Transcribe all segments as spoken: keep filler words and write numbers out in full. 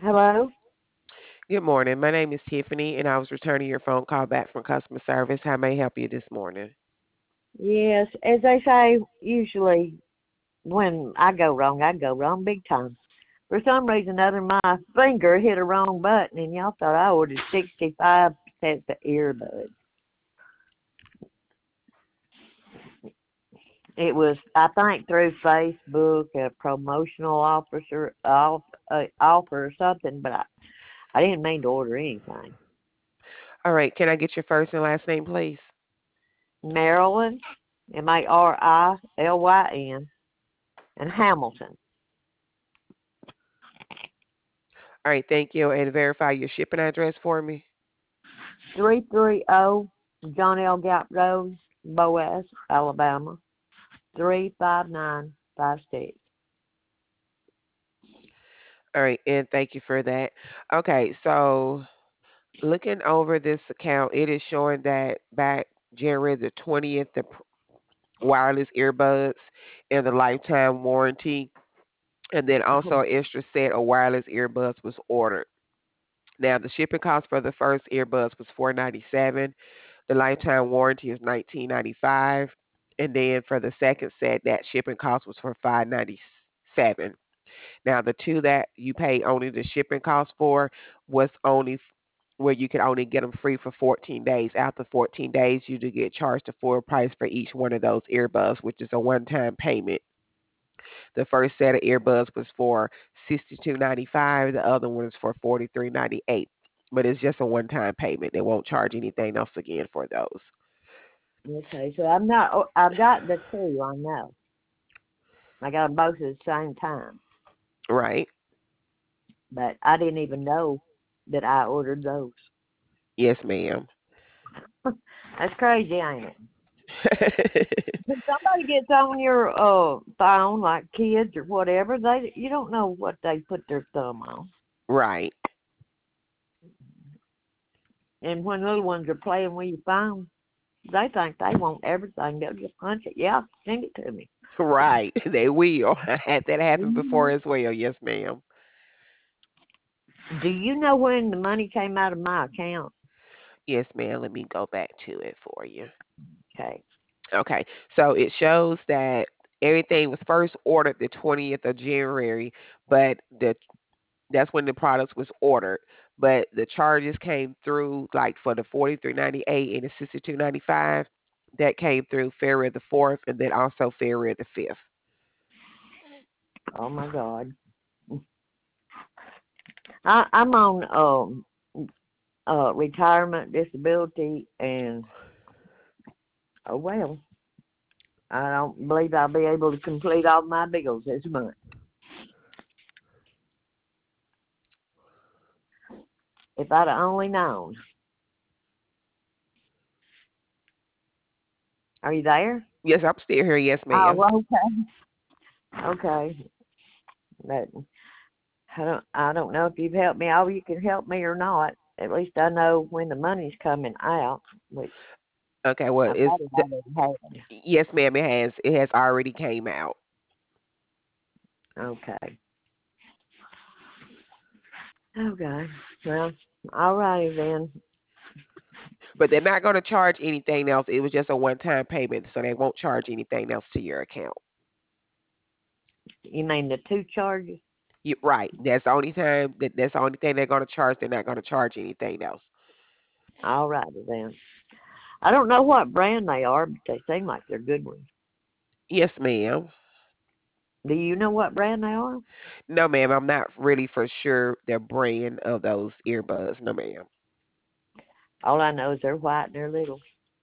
Hello? Good morning. My name is Tiffany, and I was returning your phone call back from customer service. How may I help you this morning? Yes, as they say, usually when I go wrong, I go wrong big time. For some reason or other, my finger hit a wrong button, and y'all thought I ordered sixty-five sets of earbuds. It was, I think, through Facebook, a promotional officer off, uh, offer or something, but I, I didn't mean to order anything. All right. Can I get your first and last name, please? Maryland, M A R I L Y N, and Hamilton, All right. Thank you. And verify your shipping address for me. three thirty John L. Gap Road, Boaz, Alabama, three five nine five six. All right. And thank you for that. Okay. So, looking over this account, it is showing that back January the twentieth, the p- wireless earbuds and the lifetime warranty, and then also an extra set of wireless earbuds was ordered. Now, the shipping cost for the first earbuds was four ninety seven. The lifetime warranty is nineteen ninety five, and then for the second set, that shipping cost was for five ninety seven. Now, the two that you pay only the shipping cost for was only f- where you can only get them free for fourteen days. After fourteen days, you do get charged the full price for each one of those earbuds, which is a one-time payment. The first set of earbuds was for sixty two ninety five. The other one is for forty three ninety eight. But it's just a one-time payment. They won't charge anything else again for those. Okay, so I'm not, oh, I've got the two, I know. I got them both at the same time, Right. but I didn't even know that I ordered those. Yes, ma'am. That's crazy, ain't it? When somebody gets on your uh phone, like kids or whatever, they you don't know what they put their thumb on. Right. And when little ones are playing with your phone, they think they want everything. They'll just punch it. Yeah, send it to me. Right. They will. I had that happen before Mhm. as well. Yes, ma'am. Do you know when the money came out of my account? Yes, ma'am. Let me go back to it for you. Okay. Okay. So it shows that everything was first ordered the twentieth of January, but the that's when the products was ordered. But the charges came through like for the forty three ninety eight and the sixty two ninety five. That came through February the fourth and then also February the fifth. Oh my God. I, I'm on um uh retirement disability and oh well. I don't believe I'll be able to complete all my bills this month. If I'd have only known. Are you there? Yes, I'm still here. Yes, Oh, ma'am. well, okay. Okay. But I don't I don't know if you've helped me. Oh, you can help me or not. At least I know when the money's coming out, which Okay, well, I it's thought it the, already had. yes, ma'am. It has it has already came out, Okay. Okay. Well, all righty then. but they're not going to charge anything else. It was just a one time payment, so they won't charge anything else to your account. You mean the two charges? You, right. That's the only time that that's the only thing they're going to charge. They're not going to charge anything else. All righty then. I don't know what brand they are, but they seem like they're good ones. Yes, ma'am. Do you know what brand they are? No, ma'am. I'm not really for sure the brand of those earbuds. No, ma'am. All I know is they're white and they're little.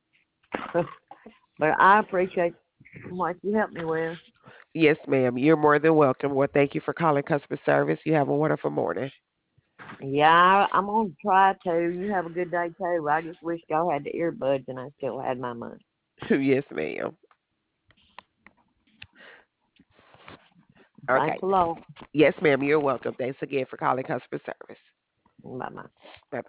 But I appreciate what you helped me with. Yes, ma'am. You're more than welcome. Well, thank you for calling customer service. You have a wonderful morning. Yeah, I'm gonna try to. You have a good day too. I just wish y'all had the earbuds and I still had my money. Yes, ma'am. Thanks Okay. a lot. Yes, ma'am. You're welcome. Thanks again for calling customer service. Bye bye. Bye.